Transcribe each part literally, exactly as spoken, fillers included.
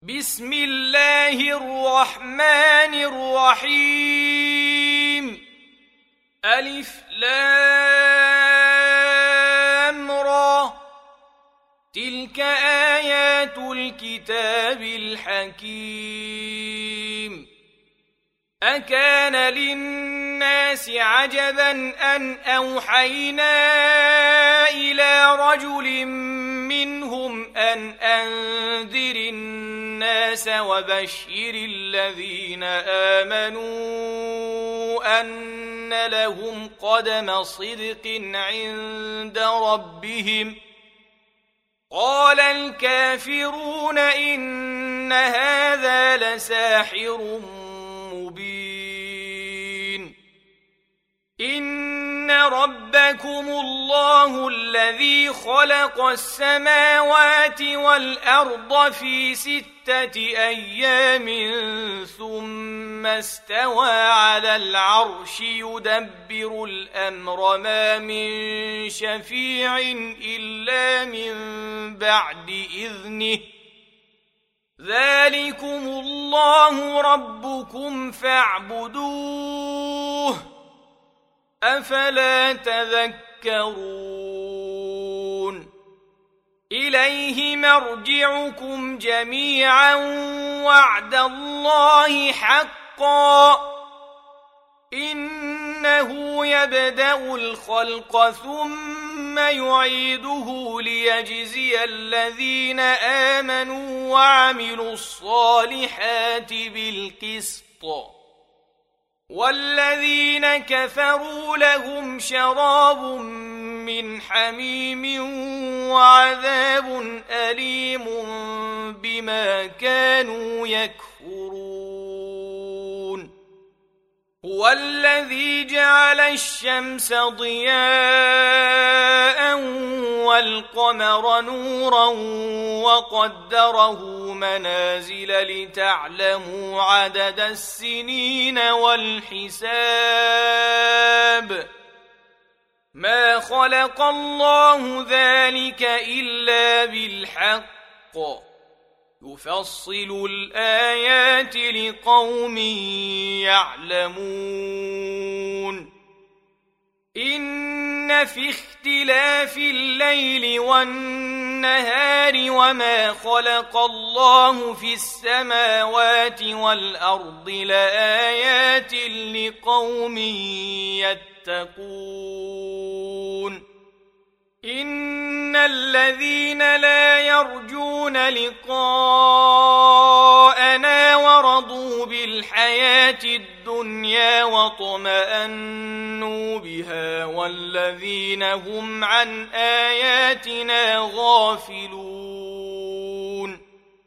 بسم الله الرحمن الرحيم. ألف لام را. تلك آيات الكتاب الحكيم. أكان للناس عجبا أن أوحينا إلى رجل منهم أن أنذر الناس وبشر الذين آمنوا أن لهم قدم صدق عند ربهم. قال الكافرون إن هذا لساحر مبين. إن ربكم الله الذي خلق السماوات والأرض في ستة أيام ثم استوى على العرش يدبر الأمر ما من شفيع إلا من بعد إذنه. ذلكم الله ربكم فاعبدوه أفلا تذكرون. إليه مرجعكم جميعا وعد الله حقا. إنه يبدأ الخلق ثم يعيده ليجزي الذين آمنوا وعملوا الصالحات بالقسط. والذين كفروا لهم شراب من حميم وعذاب أليم بما كانوا يكفرون. هو الذي جعل الشمس ضياء والقمر نورا وقدره منازل لتعلموا عدد السنين والحساب. ما خلق الله ذلك إلا بالحق يفصل الآيات لقوم يعلمون. إن في اختلاف الليل والنهار وما خلق الله في السماوات والأرض لآيات لقوم يتقون. إن الذين لا يرجون لقاءنا ورضوا بالحياة الدنيا واطمأنوا بها والذين هم عن آياتنا غافلون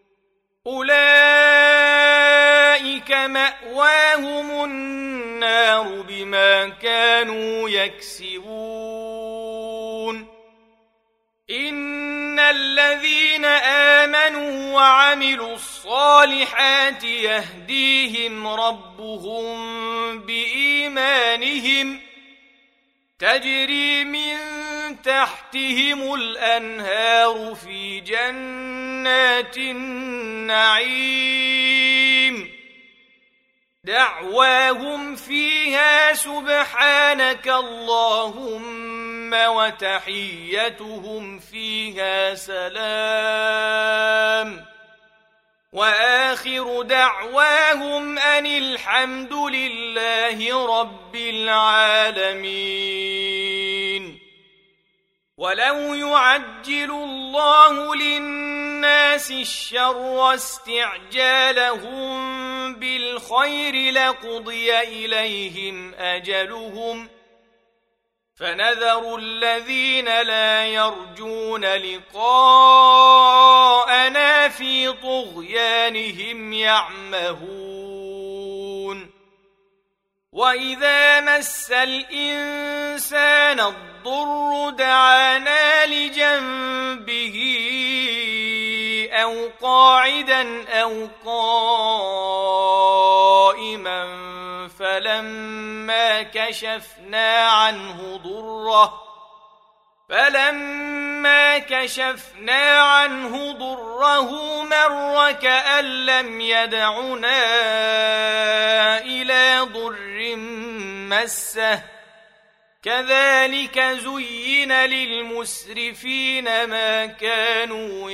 أولئك مأواهم النار بما كانوا يكسبون. إن الذين آمنوا وعملوا الصالحات يهديهم ربهم بإيمانهم تجري من تحتهم الأنهار في جنات النعيم. دعواهم فيها سبحانك اللهم وتحيتهم فيها سلام. وآخر دعواهم أن الحمد لله رب العالمين. ولو يعجل الله للناس الشر استعجالهم بالخير لقضي إليهم أجلهم فنذر الذين لا يرجون لقاءنا في طغيانهم يعمهون. وإذا مس الإنسان الضر دعانا لجنبه أو قاعدا أو قائما فلما كشفنا عنه ضره فلما كشفنا عنه ضره مر كأن لم يدعنا إلى ضر مسه كذلك زين للمسرفين ما كانوا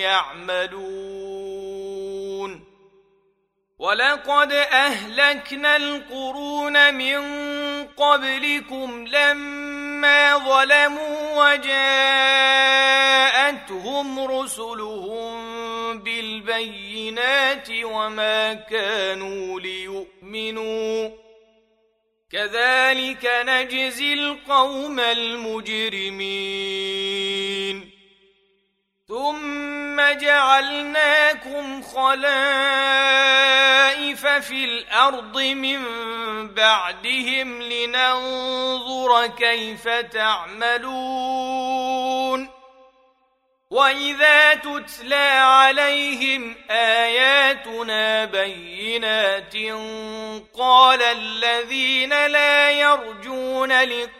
يعملون ولقد أهلكنا القرون من قبلكم لما ظلموا وجاءتهم رسلهم بالبينات وما كانوا ليؤمنوا كذلك نجزي القوم المجرمين ثم جعلناكم خلائف في الأرض من بعدهم لننظر كيف تعملون وإذا تتلى عليهم آياتنا بينات قال الذين لا يرجون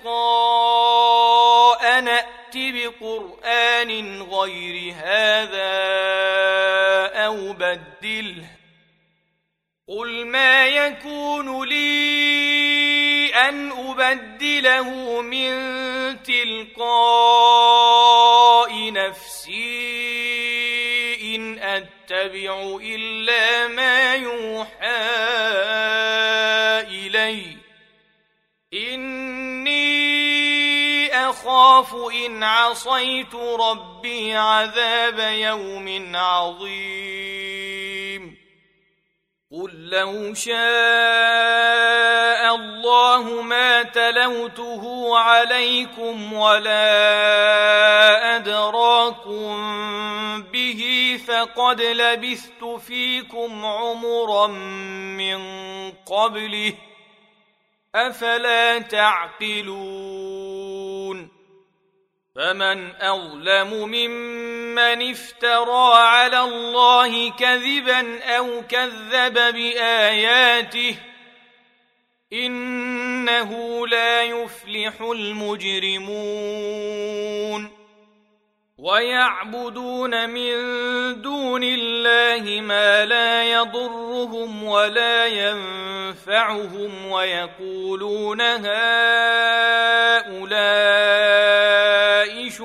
لقاءنا ائت بقرآن غير هذا أو بدله قل ما يكون لي أن أبدله من تلقاء نفسي إن أتبع إلا ما يوحى إلي إني أخاف إن عصيت ربي عذاب يوم عظيم قل لو شاء الله ما تلوته عليكم ولا أدراكم به فقد لبثت فيكم عمرا من قبله أفلا تعقلون فمن أظلم ممن افترى على الله كذبا أو كذب بآياته إنه لا يفلح المجرمون ويعبدون من دون الله ما لا يضرهم ولا ينفعهم ويقولون هؤلاء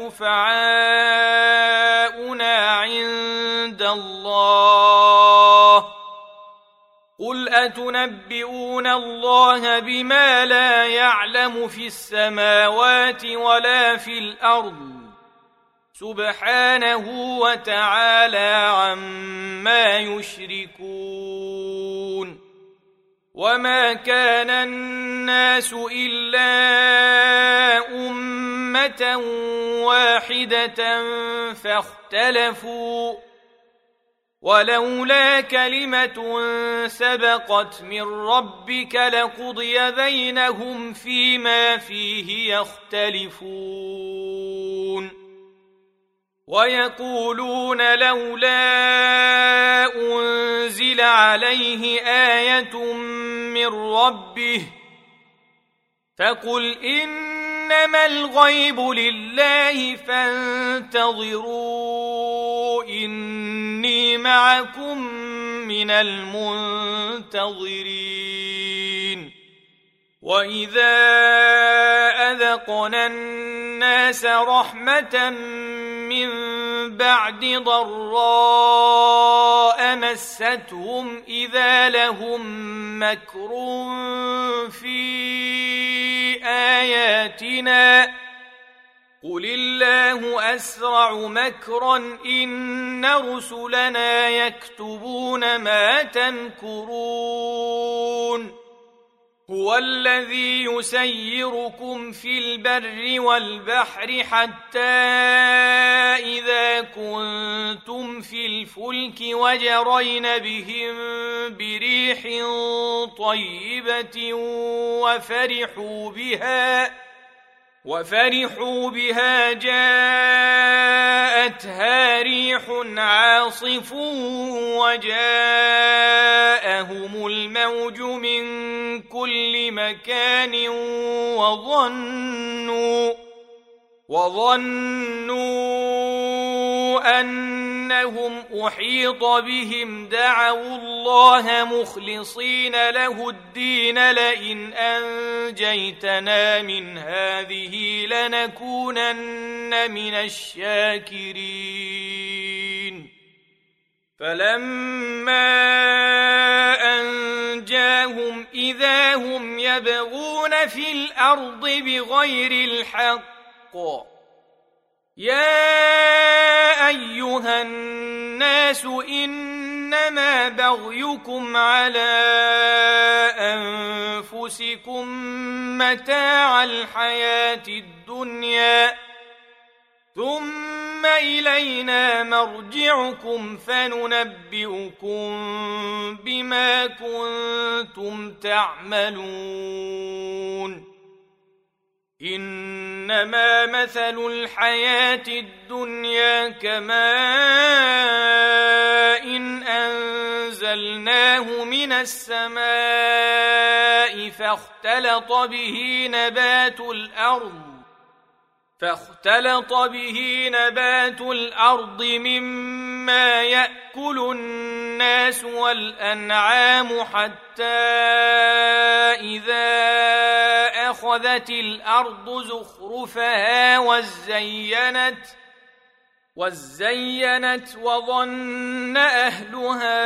شفعاؤنا عند الله قل أتنبئون الله بما لا يعلم في السماوات ولا في الأرض سبحانه وتعالى عما يشركون وما كان الناس إلا أمة واحدة فاختلفوا ولولا كلمة سبقت من ربك لقضي بينهم فيما فيه يختلفون ويقولون لولا أنزل عليه آية من ربه فقل إنما الغيب لله فانتظروا إني معكم من المنتظرين وإذا أذقنا الناس رحمة من بعد ضراء مستهم إذا لهم مكر في آياتنا قل الله أسرع مكرا إن رسلنا يكتبون ما تمكرون هو الذي يسيركم في البر والبحر حتى إذا كنتم في الفلك وجرين بهم بريح طيبة وفرحوا بها وفرحوا بها جاءتها ريح عاصف وجاءهم الموج من كل مكان وظنوا وظنوا أنهم أحيط بهم دعوا الله مخلصين له الدين لئن أنجيتنا من هذه لنكونن من الشاكرين فلما أنجاهم إذا هم يبغون في الأرض بغير الحق يا أيها الناس إنما بغيكم على أنفسكم متاع الحياة الدنيا ثم إلينا مرجعكم فننبئكم بما كنتم تعملون إنما مثل الحياة الدنيا كماء إن أنزلناه من السماء فاختلط به نبات الأرض فاختلط به نبات الأرض مما يأكل الناس والأنعام حتى إذا أخذت الأرض زخرفها وزينت وزينت وظن أهلها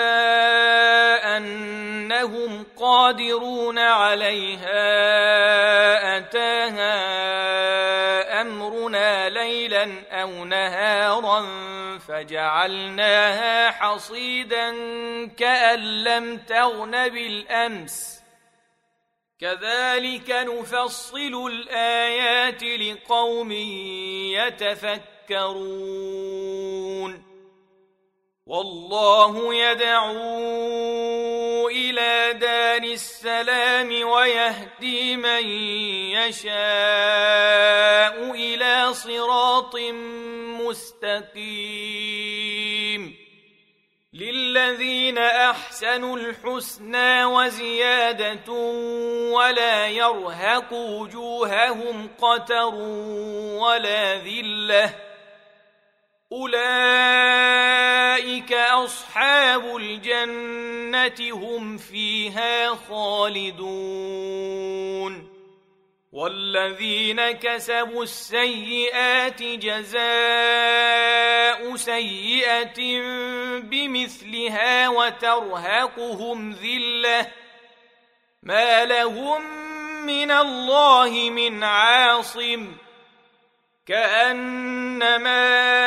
أنهم قادرون عليها أتاها أمرنا ليلا أو نهارا فجعلناها حصيدا كأن لم تغن بالأمس كذلك نفصل الآيات لقوم يتفكرون والله يدعو إلى دار السلام ويهدي من يشاء إلى صراط مستقيم للذين أحسنوا الحسنى وزيادة ولا يرهق وجوههم قتر ولا ذلة أولئك أصحاب الجنة هم فيها خالدون والذين كسبوا السيئات جزاء سيئة بمثلها وترهقهم ذلة ما لهم من الله من عاصم كأنما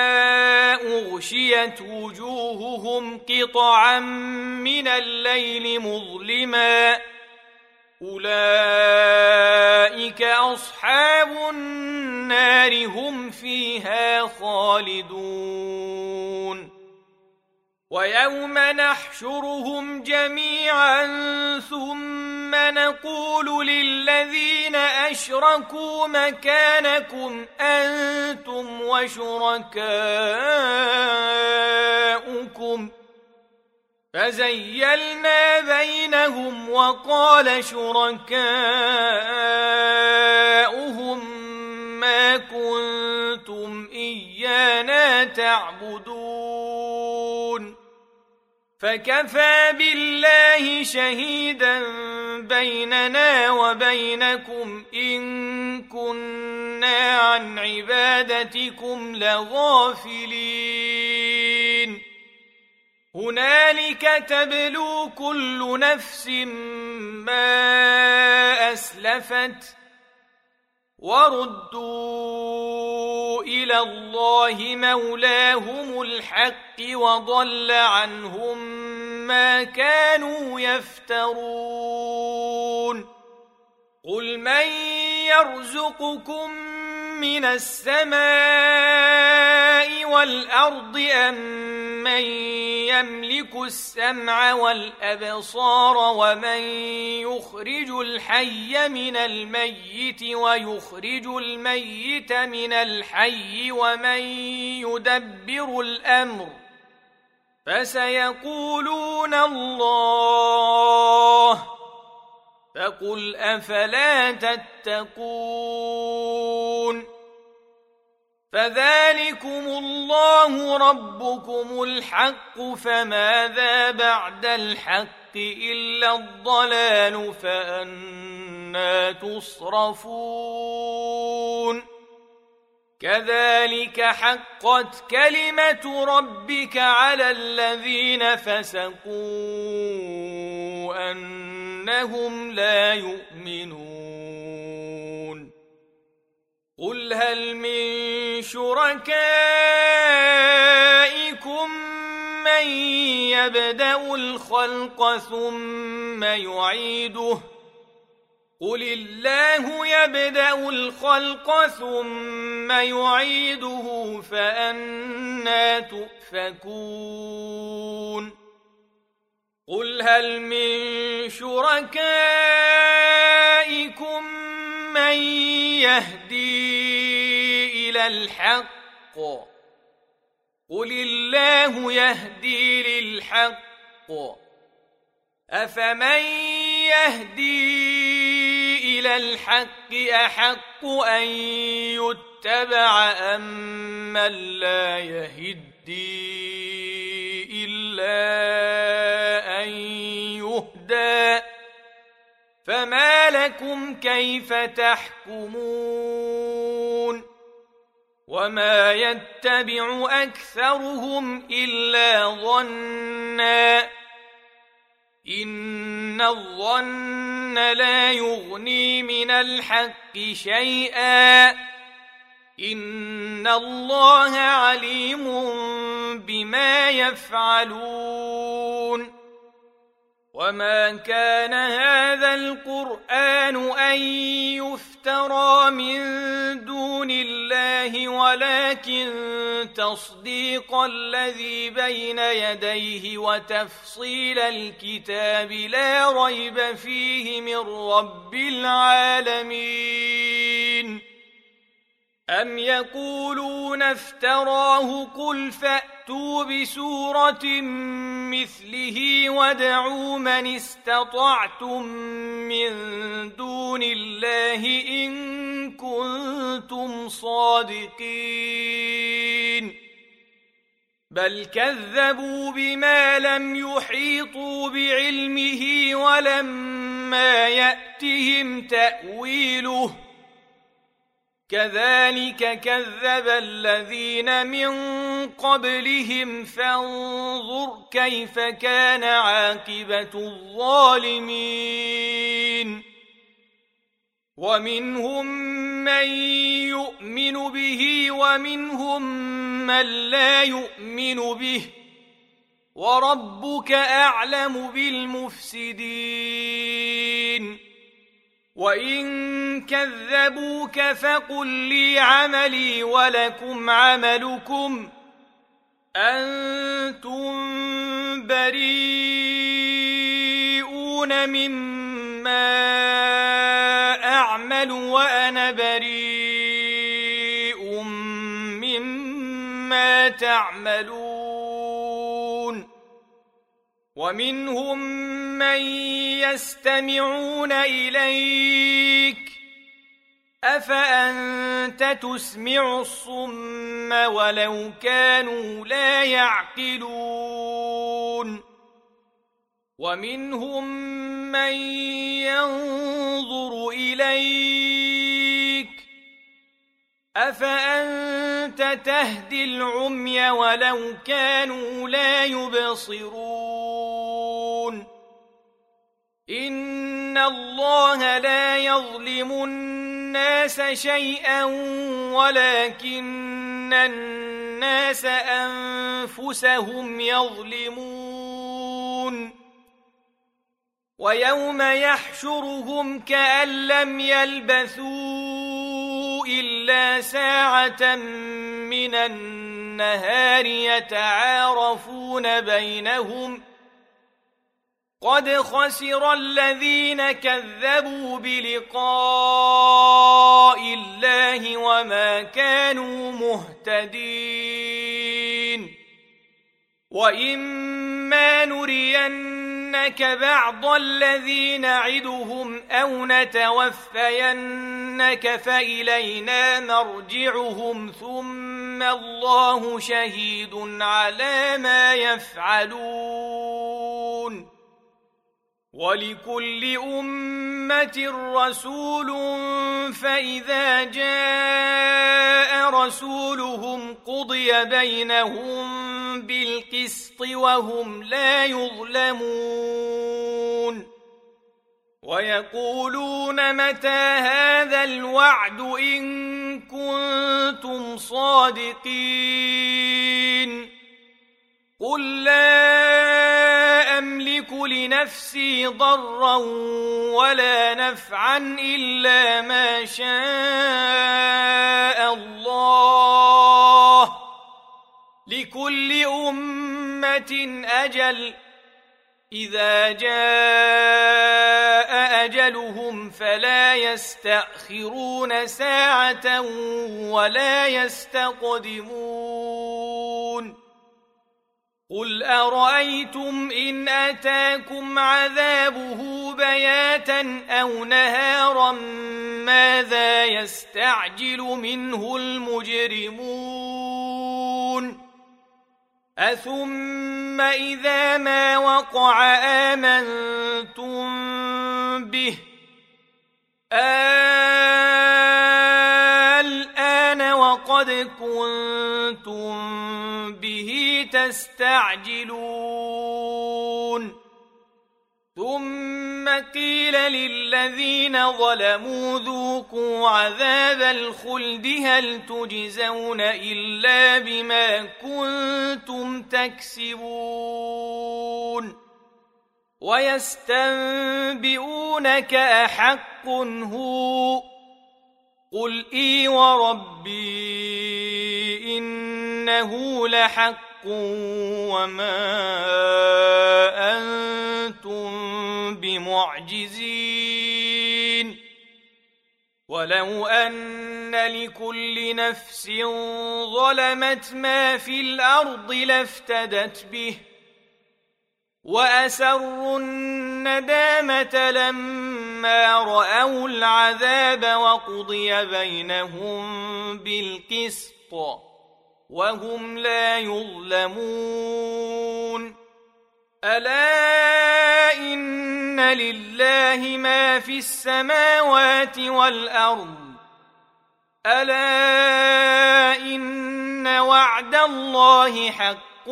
أغشيت وجوههم قطعا من الليل مظلما أولئك أصحاب النار هم فيها خالدون ويوم نحشرهم جميعا ثم نقول للذين أشركوا مكانكم أنتم وشركاؤكم فزيلنا بينهم وقال شركاؤهم ما كنتم إيانا تعبدون فكفى بالله شهيدا بيننا وبينكم إن كنا عن عبادتكم لغافلين هنالك تبلو كل نفس ما أسلفت وردوا إلى الله مولاهم الحق وضل عنهم ما كانوا يفترون قل من يرزقكم من السماء والأرض أم من يملك السمع والأبصار ومن يخرج الحي من الميت ويخرج الميت من الحي ومن يدبر الأمر فسيقولون الله فقل أفلا تتقون فذلكم الله ربكم الحق، فماذا بعد الحق إلا الضلال، فأنى تصرفون كذلك حقت كلمة ربك على الذين فسقوا أنهم لا يؤمنون قل هل من شركائكم من يبدأ الخلق ثم يعيده قل الله يبدأ الخلق ثم يعيده فأنى تؤفكون قل هل من شركائكم من يهدي إلى الحق قل الله يهدي للحق أفمن يهدي إلى الحق أحق أن يتبع أم من لا يهدي إلا أن يهدى فما لكم كيف تحكمون وما يتبع أكثرهم إلا ظنًّا إن الظن لا يغني من الحق شيئا إن الله عليم بما يفعلون وما كان هذا القرآن أن يفترى من دون الله ولكن تصديق الذي بين يديه وتفصيل الكتاب لا ريب فيه من رب العالمين أم يقولون افتراه قل فأتوا بسورة مثله وادعوا من استطعتم من دون الله إن كنتم صادقين بل كذبوا بما لم يحيطوا بعلمه ولما يأتهم تأويله كذلك كذب الذين من قبلهم فانظر كيف كان عاقبة الظالمين ومنهم من يؤمن به ومنهم من لا يؤمن به وربك أعلم بالمفسدين وإن كذبوك فقل لي عملي ولكم عملكم أنتم بريئون مما أعمل وأنا بريء مما تعملون ومنهم من يستمعون إليك أفأنت تسمع الصم ولو كانوا لا يعقلون ومنهم من ينظر إليك أفأنت تهدي العمي ولو كانوا لا يبصرون إن الله لا يظلم الناس شيئا ولكن الناس أنفسهم يظلمون ويوم يحشرهم كأن لم يلبثوا إلا ساعة من النهار يتعارفون بينهم قد خسر الذين كذبوا بلقاء الله وما كانوا مهتدين وإما نرينك بعض الذي نعدهم أو نتوفينك فإلينا مرجعهم ثم ثم الله شهيد على ما يفعلون ولكل أمة رسول فإذا جاء رسولهم قضي بينهم بالقسط وهم لا يظلمون ويقولون متى هذا الوعد إن كنتم صادقين قل لا أملك لنفسي ضرا ولا نفعا إلا ما شاء الله لكل أمة أجل إذا جاء أجلهم فلا يستأخرون ساعة ولا يستقدمون قل أرأيتم إن أتاكم عذابه بياتا أو نهارا ماذا يستعجل منه المجرمون أثم إذا ما وقع آمنتم به الآن وقد كنتم به تستعجلون ثم قيل للذين ظلموا ذوقوا عذاب الخلد هل تجزون إلا بما كنتم تكسبون ويستنبئونك أحق هو قل إي وربي إنه لحق وما أنتم بمعجزين ولو أن لكل نفس ظلمت ما في الأرض لافتدت به وأسروا الندامة لما رأوا العذاب وقضي بينهم بالقسط وهم لا يظلمون ألا إن لله ما في السماوات والأرض ألا إن وعد الله حق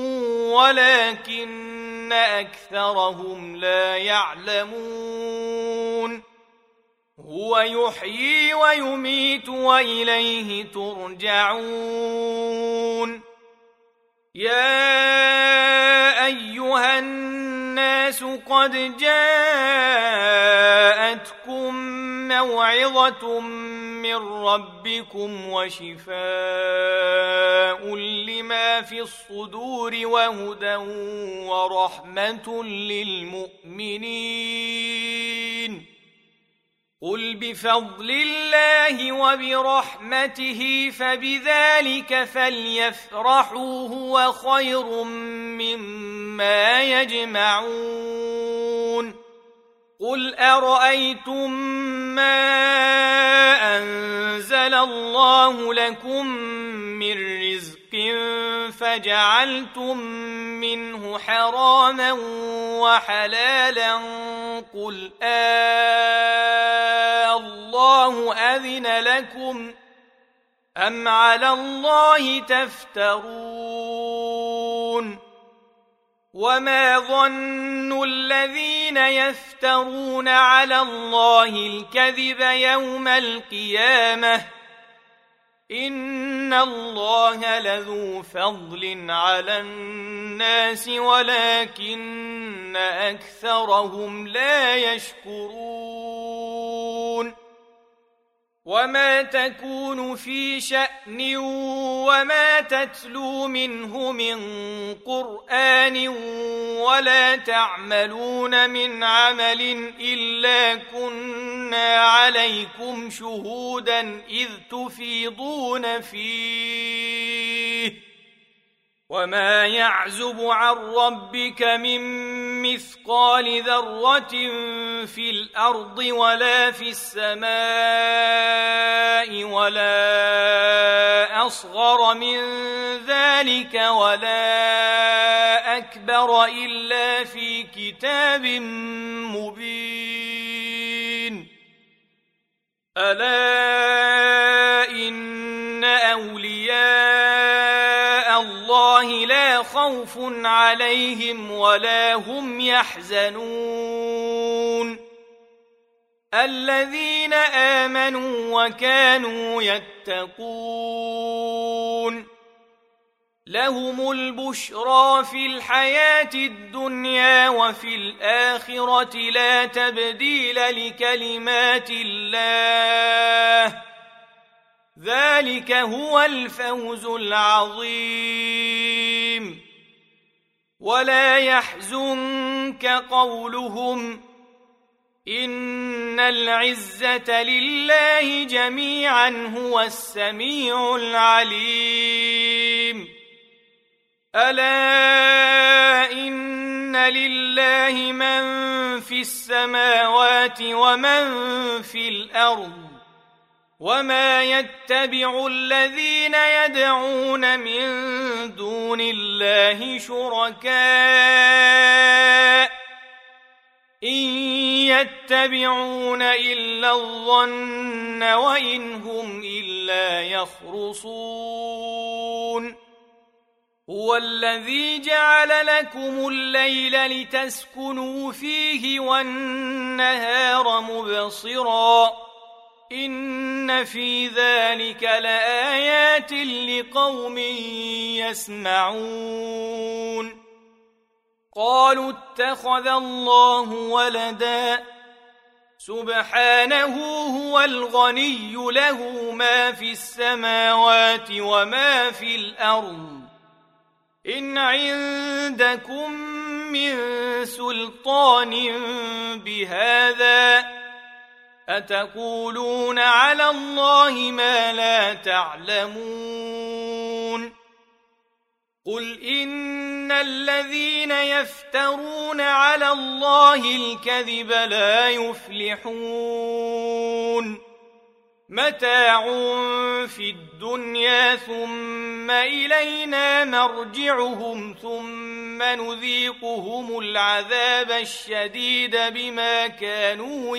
ولكن أكثرهم لا يعلمون هو يحيي ويميت وإليه ترجعون يا أيها الناس قد جاءتكم موعظة من ربكم وشفاء لما في الصدور وهدى ورحمة للمؤمنين قل بفضل الله وبرحمته فبذلك فليفرحوا هو خير مما يجمعون قل أرأيتم ما أنزل الله لكم من رزق فجعلتم منه حراما وحلالا قل آه الله أذن لكم أم على الله تفترون وما ظن الذين يفترون على الله الكذب يوم القيامة إن الله لذو فضل على الناس ولكن أكثرهم لا يشكرون وما تكون في شأن وما تتلو منه من قرآن ولا تعملون من عمل إلا كنا عليكم شهودا إذ تفيضون فيه وما يعزب عن ربك من مثقال ذرة في الأرض ولا في السماء ولا أصغر من ذلك ولا أكبر إلا في كتاب مبين. ألا إن أولياء الله لا خوف عليهم ولا هم يحزنون الذين آمنوا وكانوا يتقون لهم البشرى في الحياة الدنيا وفي الآخرة لا تبديل لكلمات الله ذلك هو الفوز العظيم. ولا يحزنك قولهم إن العزة لله جميعا هو السميع العليم. ألا إن لله من في السماوات ومن في الأرض وما يتبع الذين يدعون من دون الله شركاء إن يتبعون إلا الظن وإن هم إلا يخرصون. هو الذي جعل لكم الليل لتسكنوا فيه والنهار مبصرا إن في ذلك لآيات لقوم يسمعون. قالوا اتخذ الله ولدا سبحانه هو الغني له ما في السماوات وما في الأرض إن عندكم من سلطان بهذا أتقولون على الله ما لا تعلمون. قل إن الذين يفترون على الله الكذب لا يفلحون متاع في الدنيا ثم إلينا مرجعهم ثم نذيقهم العذاب الشديد بما كانوا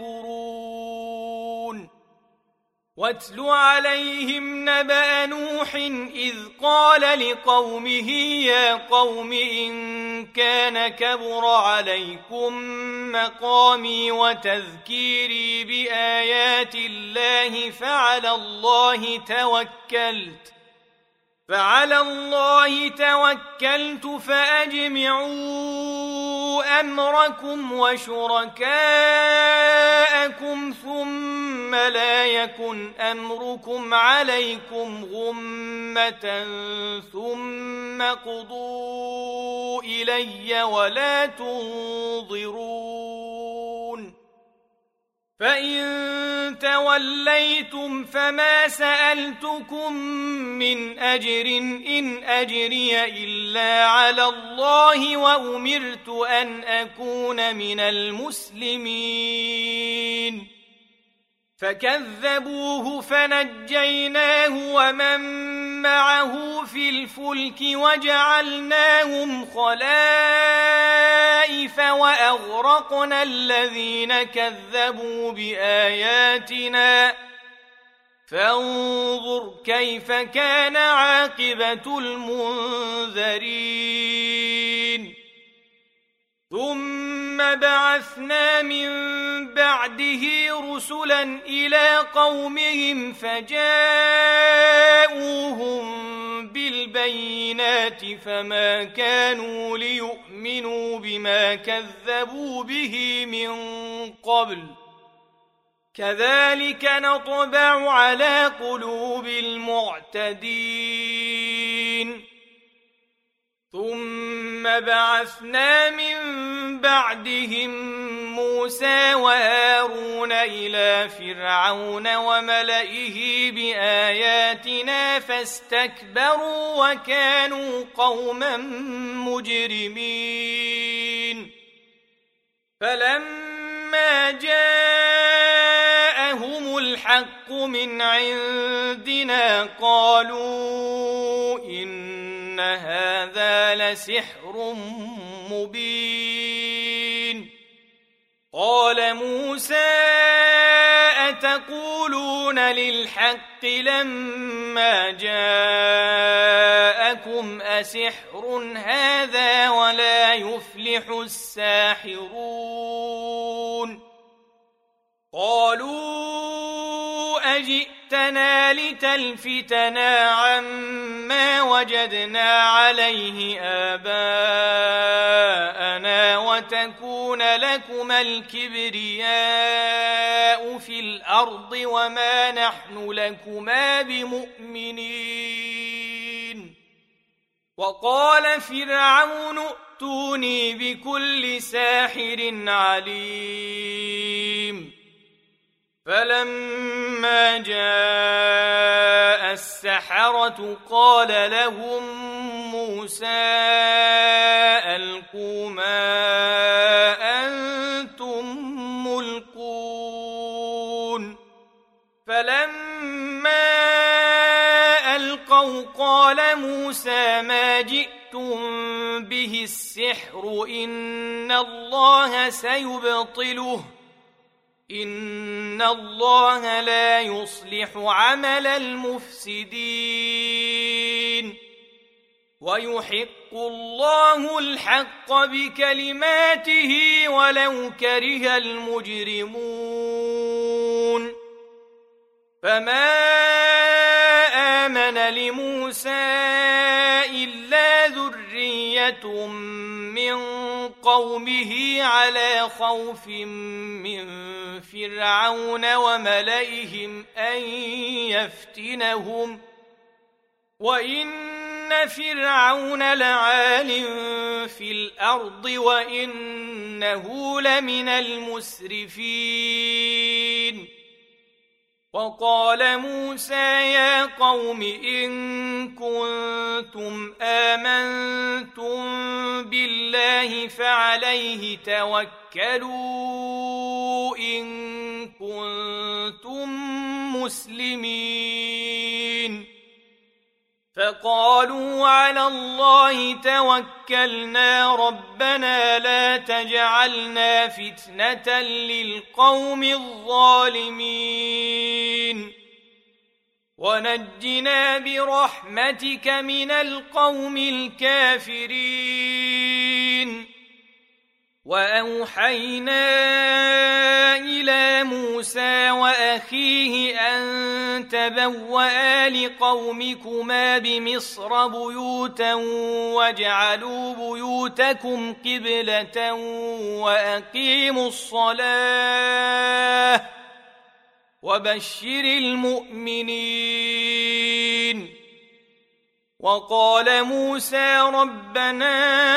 يكفرون. واتل عليهم نبأ نوح إذ قال لقومه يا قوم إن كان كبر عليكم مقامي وتذكيري بآيات الله فعلى الله توكلت فعلى الله توكلت فأجمعوا أمركم وشركاءكم ثم لا يكن أمركم عليكم غمة ثم قضوا إلي ولا تنظرون. فإن توليتم فما سألتكم من أجر إن أجري إلا على الله وأمرت أن أكون من المسلمين. فكذبوه فنجيناه ومن معه في الفلك وجعلناهم خلائف وأغرقنا الذين كذبوا بآياتنا فانظر كيف كان عاقبة المنذرين. ثم بعثنا من بعده رسلا إلى قومهم فجاءوهم بالبينات فما كانوا ليؤمنوا بما كذبوا به من قبل كذلك نطبع على قلوب المعتدين. ثم بعثنا من بعدهم موسى وهارون إلى فرعون وملئه بآياتنا فاستكبروا وكانوا قوما مجرمين. فلما جاءهم الحق من عندنا قالوا إن هذا لسحر مبين قال موسى أتقولون للحق لما جاءكم أسحر هذا ولا يفلح الساحرون قالوا أجئتنا لتلفتنا عما وجدنا عليه آباءنا وتكون لكما الكبرياء في الأرض وما نحن لكما بمؤمنين وقال فرعون ائتوني بكل ساحر عليم فلما جاء السحرة قال لهم موسى ألقوا ما أنتم ملقون فلما ألقوا قال موسى ما جئتم به السحر إن الله سيبطله إن الله لا يصلح عمل المفسدين ويحق الله الحق بكلماته ولو كره المجرمون فما آمن لموسى إلا ذرية من قومه على خوف من فرعون وملئهم أن يفتنهم وإن فرعون لعال في الأرض وإنه لمن المسرفين وقال موسى يا قوم إن كنتم آمنتم بالله فعليه توكلوا إن كنتم مسلمين فقالوا على الله توكلنا ربنا لا تجعلنا فتنة للقوم الظالمين ونجنا برحمتك من القوم الكافرين وأوحينا إلى موسى وأخيه أن تبوأ لقومكما بمصر بيوتا واجعلوا بيوتكم قبلة وأقيموا الصلاة وبشر المؤمنين وقال موسى ربنا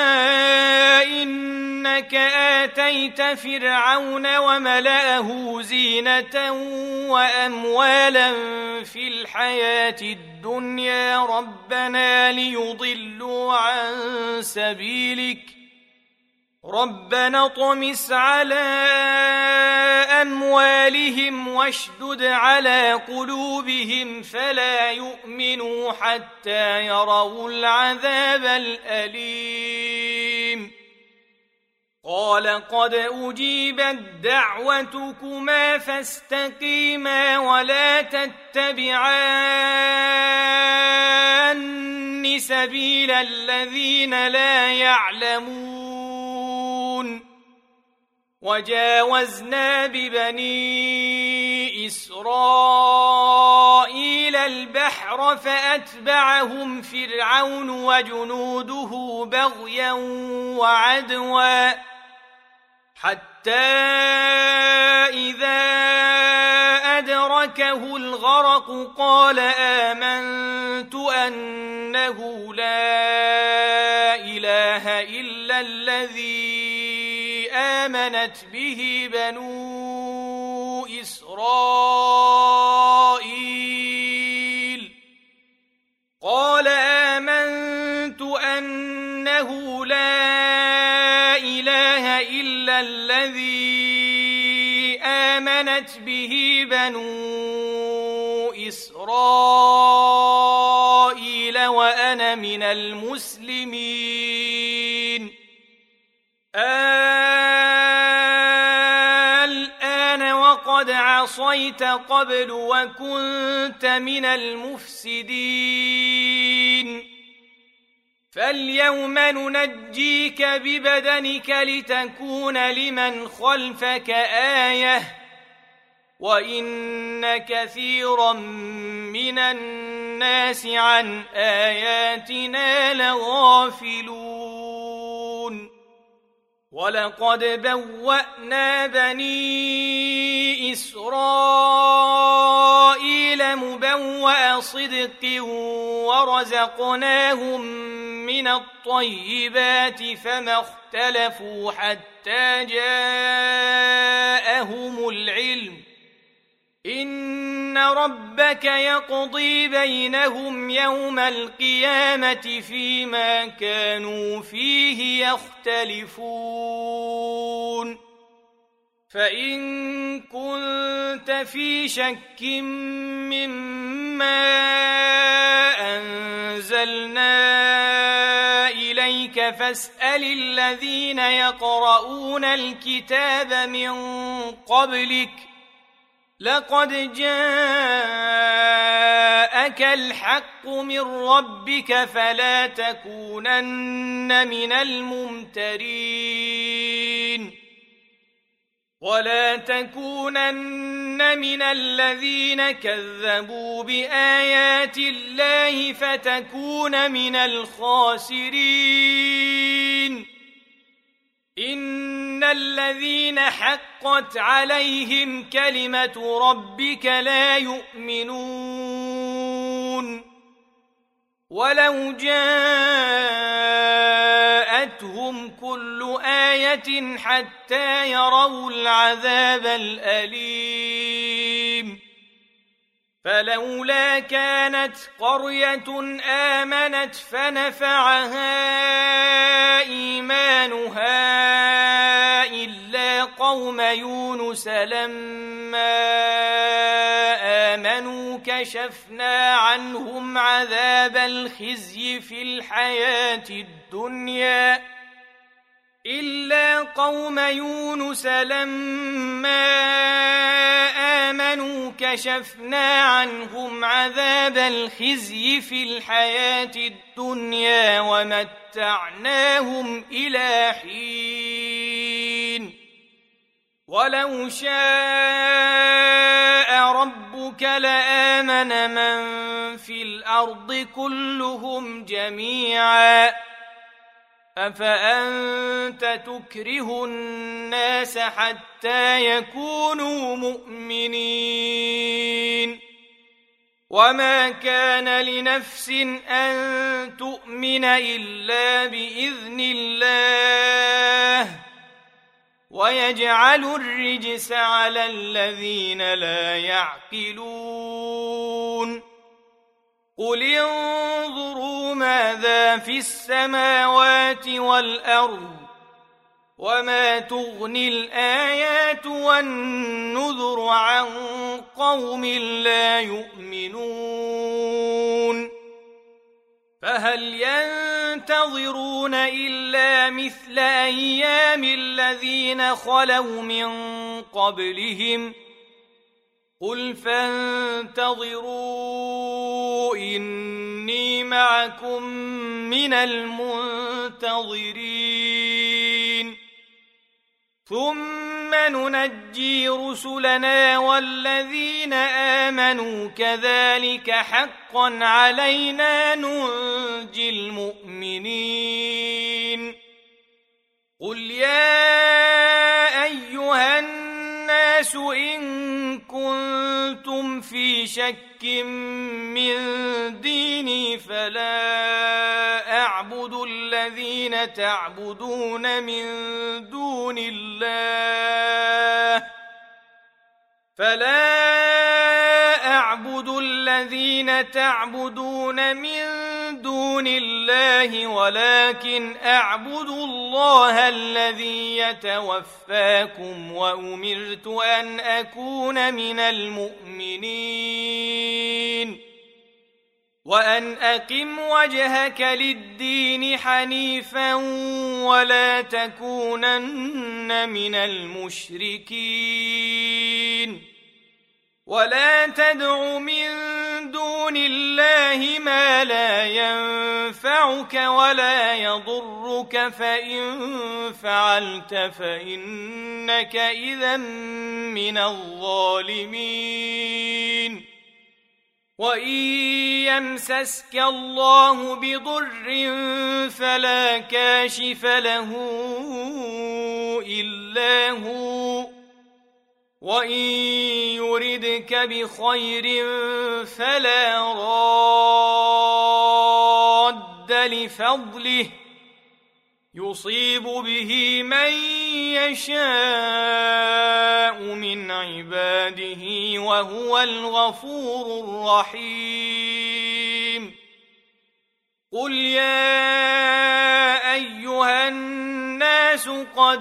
إنك آتيت فرعون وملأه زينة وأموالا في الحياة الدنيا ربنا ليضلوا عن سبيلك ربنا اطمس على أموالهم واشدد على قلوبهم فلا يؤمنوا حتى يروا العذاب الأليم قال قد أجيبت دعوتكما فاستقيما ولا تتبعان سبيل الذين لا يعلمون وجاوزنا ببني إسرائيل البحر فأتبعهم فرعون وجنوده بغيا وعدوا حتى إذا أدركه الغرق قال آمنت أنه لا إله إلا الذي آمنت به بنو إسرائيل قال آمنت أنه لا إله إلا الذي آمنت به بنو إسرائيل وأنا من المسلمين. الآن وقد عصيت قبل وكنت من المفسدين. فاليوم ننجيك ببدنك لتكون لمن خلفك آية وإن كثيرا من الناس عن آياتنا لغافلون. ولقد بوأنا بني إسرائيل مبوأ صدق ورزقناهم من الطيبات فما اختلفوا حتى جاءهم العلم. إن ربك يقضي بينهم يوم القيامة فيما كانوا فيه يختلفون. فإن كنت في شك مما أنزلنا إليك فاسأل الذين يقرؤون الكتاب من قبلك لقد جاءك الحق من ربك فلا تكونن من الممترين. ولا تكونن من الذين كذبوا بآيات الله فتكون من الخاسرين. إن الذين حقت عليهم كلمة ربك لا يؤمنون ولو جاءتهم كل آية حتى يروا العذاب الأليم. فلولا كانت قرية آمنت فنفعها إيمانها إلا قوم يونس لما آمنوا كشفنا عنهم عذاب الخزي في الحياة الدنيا إلا قوم يونس لما آمنوا كشفنا عنهم عذاب الخزي في الحياة الدنيا ومتعناهم إلى حين. ولو شاء ربك لآمن من في الأرض كلهم جميعا أفأنت تكره الناس حتى يكونوا مؤمنين. وما كان لنفس أن تؤمن إلا بإذن الله ويجعل الرجس على الذين لا يعقلون. قل انظروا ماذا في السماوات والأرض وما تغني الآيات والنذر عن قوم لا يؤمنون. فهل ينتظرون إلا مثل أيام الذين خلوا من قبلهم قل فانتظروا إني معكم من المنتظرين. ثم ننجي رسلنا والذين آمنوا كذلك حقا علينا ننجي المؤمنين. قل يا أيها الناس إن كنتم في شك من ديني فلا أعبد الذين تعبدون من دون الله فلا أعبد الذين تعبدون من دون الله ولكن أعبد الله الذي يتوفاكم وأمرت أن أكون من المؤمنين وأن أقم وجهك للدين حنيفا ولا تكونن من المشركين ولا تدع من دون الله ما لا ينفعك ولا يضرك فإن فعلت فإنك إذا من الظالمين وإن يمسسك الله بضر فلا كاشف له إلا هو وإن يردك بخير فلا راد لفضله يصيب به من يشاء من عباده وهو الغفور الرحيم قل يا أيها الناس قد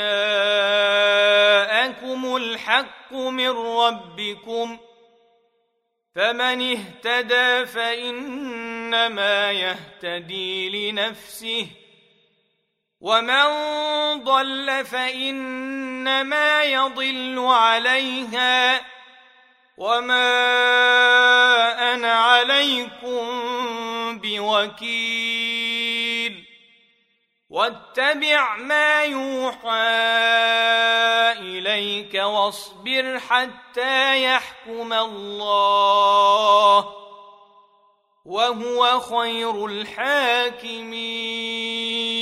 جاءكم الحق من ربكم فمن اهتدى فإنما يهتدي لنفسه ومن ضل فإنما يضل عليها وما أنا عليكم بوكيل واتبع ما يوحى إليك واصبر حتى يحكم الله وهو خير الحاكمين